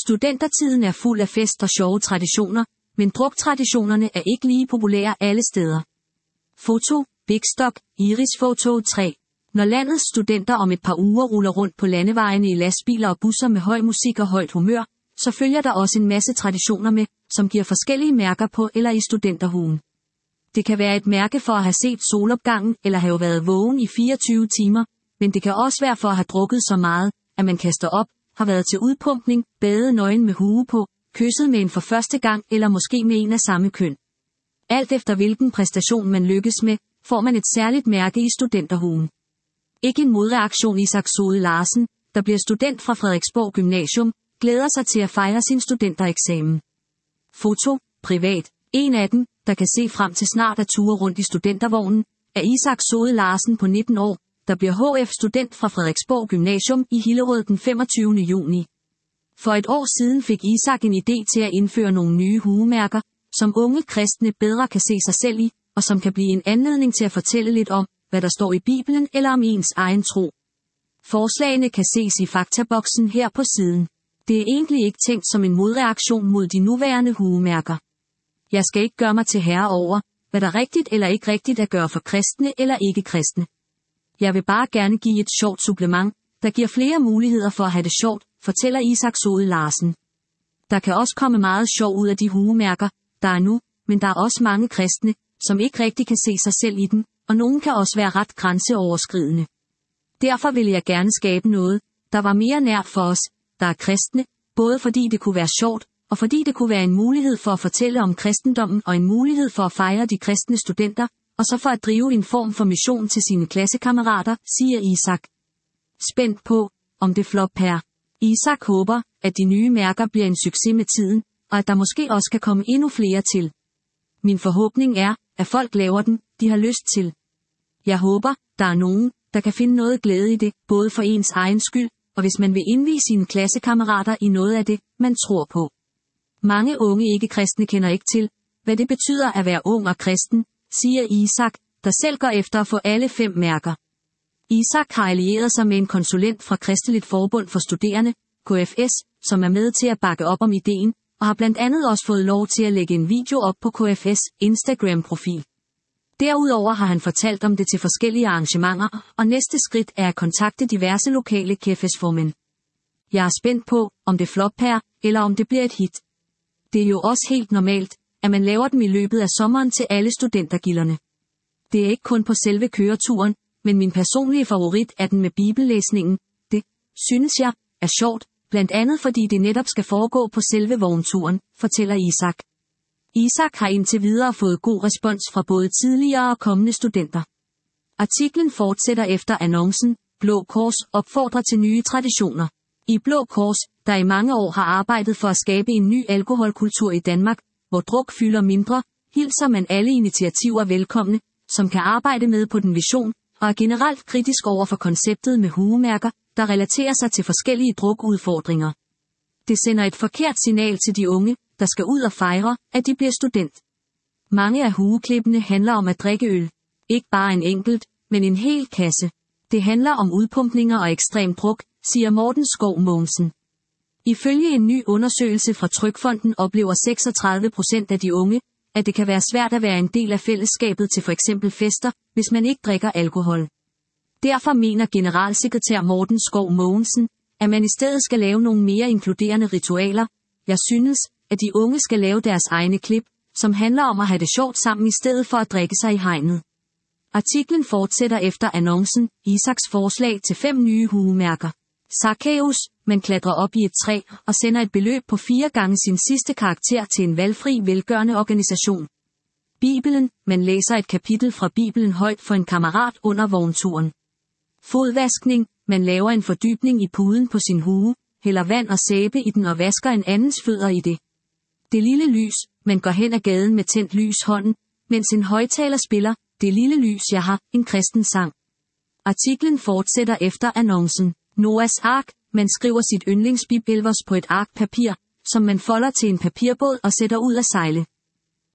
Studentertiden er fuld af fest og sjove traditioner, men druktraditionerne er ikke lige populære alle steder. Foto, Big Stock, Iris Foto 3. Når landets studenter om et par uger ruller rundt på landevejene i lastbiler og busser med høj musik og højt humør, så følger der også en masse traditioner med, som giver forskellige mærker på eller i studenterhuen. Det kan være et mærke for at have set solopgangen eller have været vågen i 24 timer, men det kan også være for at have drukket så meget, at man kaster op, har været til udpumpning, badet nøgen med hue på, kysset med en for første gang eller måske med en af samme køn. Alt efter hvilken præstation man lykkes med, får man et særligt mærke i studenterhuen. Ikke en modreaktion. Isak Sode Larsen, der bliver student fra Frederiksborg Gymnasium, glæder sig til at fejre sin studentereksamen. Foto, privat. En af dem, der kan se frem til snart at ture rundt i studentervognen, er Isak Sode Larsen på 19 år, der bliver HF-student fra Frederiksborg Gymnasium i Hillerød den 25. juni. For et år siden fik Isak en idé til at indføre nogle nye huemærker, som unge kristne bedre kan se sig selv i, og som kan blive en anledning til at fortælle lidt om, hvad der står i Bibelen eller om ens egen tro. Forslagene kan ses i faktaboksen her på siden. Det er egentlig ikke tænkt som en modreaktion mod de nuværende huemærker. Jeg skal ikke gøre mig til herre over, hvad der er rigtigt eller ikke rigtigt at gøre for kristne eller ikke kristne. Jeg vil bare gerne give et sjovt supplement, der giver flere muligheder for at have det sjovt, fortæller Isak Sode Larsen. Der kan også komme meget sjov ud af de huemærker, der er nu, men der er også mange kristne, som ikke rigtig kan se sig selv i dem, og nogen kan også være ret grænseoverskridende. Derfor vil jeg gerne skabe noget, der var mere nært for os, der er kristne, både fordi det kunne være sjovt, og fordi det kunne være en mulighed for at fortælle om kristendommen og en mulighed for at fejre de kristne studenter, og så for at drive en form for mission til sine klassekammerater, siger Isak. Spændt på, om det flopper. Isak håber, at de nye mærker bliver en succes med tiden, og at der måske også kan komme endnu flere til. Min forhåbning er, at folk laver den, de har lyst til. Jeg håber, der er nogen, der kan finde noget glæde i det, både for ens egen skyld, og hvis man vil indvie sine klassekammerater i noget af det, man tror på. Mange unge ikke-kristne kender ikke til, hvad det betyder at være ung og kristen, siger Isak, der selv går efter at få alle 5 mærker. Isak har allieret sig med en konsulent fra Kristeligt Forbund for Studerende, KFS, som er med til at bakke op om ideen, og har blandt andet også fået lov til at lægge en video op på KFS Instagram-profil. Derudover har han fortalt om det til forskellige arrangementer, og næste skridt er at kontakte diverse lokale KFS-formænd. Jeg er spændt på, om det flopper, eller om det bliver et hit. Det er jo også helt normalt, at man laver dem i løbet af sommeren til alle studentergilderne. Det er ikke kun på selve køreturen, men min personlige favorit er den med bibellæsningen. Det, synes jeg, er sjovt, blandt andet fordi det netop skal foregå på selve vognturen, fortæller Isak. Isak har indtil videre fået god respons fra både tidligere og kommende studenter. Artiklen fortsætter efter annoncen. Blå Kors opfordrer til nye traditioner. I Blå Kors, der i mange år har arbejdet for at skabe en ny alkoholkultur i Danmark, hvor druk fylder mindre, hilser man alle initiativer velkomne, som kan arbejde med på den vision, og er generelt kritisk over for konceptet med huemærker, der relaterer sig til forskellige drukudfordringer. Det sender et forkert signal til de unge, der skal ud og fejre, at de bliver student. Mange af hueklippene handler om at drikke øl. Ikke bare en enkelt, men en hel kasse. Det handler om udpumpninger og ekstrem druk, siger Morten Skov Mogensen. Ifølge en ny undersøgelse fra Trygfonden oplever 36% af de unge, at det kan være svært at være en del af fællesskabet til f.eks. fester, hvis man ikke drikker alkohol. Derfor mener generalsekretær Morten Skov Mogensen, at man i stedet skal lave nogle mere inkluderende ritualer. Jeg synes, at de unge skal lave deres egne klip, som handler om at have det sjovt sammen i stedet for at drikke sig i hegnet. Artiklen fortsætter efter annoncen, Isaks forslag til 5 nye huemærker. Zacchaeus, man klatrer op i et træ og sender et beløb på 4 gange sin sidste karakter til en valgfri velgørende organisation. Bibelen, man læser et kapitel fra Bibelen højt for en kammerat under vognturen. Fodvaskning, man laver en fordybning i puden på sin hue, hælder vand og sæbe i den og vasker en andens fødder i det. Det lille lys, man går hen ad gaden med tændt lys hånden, mens en højtaler spiller, det lille lys jeg har, en kristen sang. Artiklen fortsætter efter annoncen. Noahs ark, man skriver sit yndlingsbibelvers på et ark papir, som man folder til en papirbåd og sætter ud at sejle.